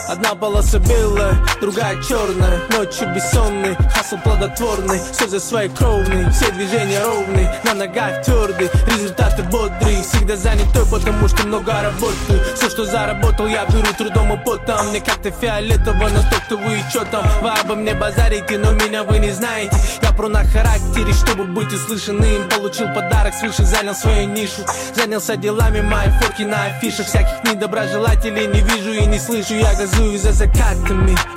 Одна полоса белая, другая черная. Ночью бессонный, хасл плодотворный. Слезы свои кровные, все движения ровные. На ногах твердый, результаты бодрые. Всегда занятой, потому что много работаю. Все, что заработал, я беру трудом и потом. Мне как-то фиолетово, на то, кто вы и чё там. Вы обо мне базарите, но меня вы не знаете. Я про на характере, чтобы быть услышанным. Получил подарок свыше, занял свою нишу. Занялся делами, мои фотки на афишах. Всяких недоброжелателей не вижу и не слышу. Я газую за закатами,